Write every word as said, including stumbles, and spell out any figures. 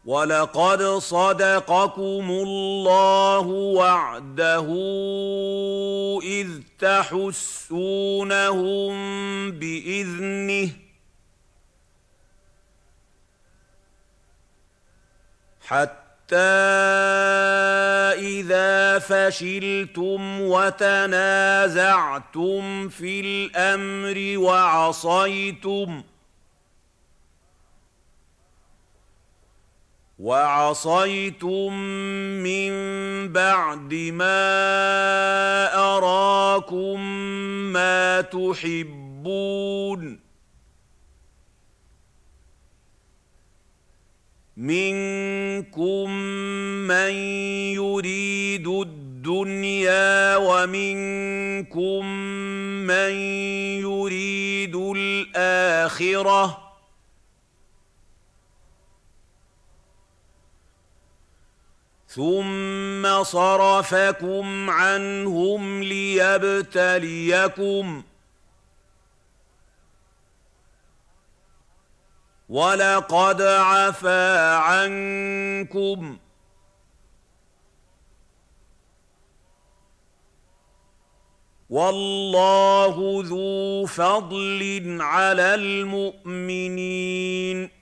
وَلَقَدْ صَدَقَكُمُ اللَّهُ وَعْدَهُ إِذْ تَحُسُّونَهُم بِإِذْنِهِ حَتَّىٰ إِذَا فَشِلْتُمْ وَتَنَازَعْتُمْ فِي الْأَمْرِ وَعَصَيْتُمْ وَعَصَيْتُم مِّن بَعْدِ مَا أَرَاكُم مَّا تُحِبُّونَ مِنكُم مَّن يُرِيدُ الدُّنْيَا وَمِنكُم مَّن يُرِيدُ الْآخِرَةَ ۚ ثُمَّ صَرَفَكُمْ عَنْهُمْ لِيَبْتَلِيَكُمْ ۖ وَلَقَدْ عَفَا عَنكُمْ ۗ وَاللَّهُ ذُو فَضْلٍ عَلَى الْمُؤْمِنِينَ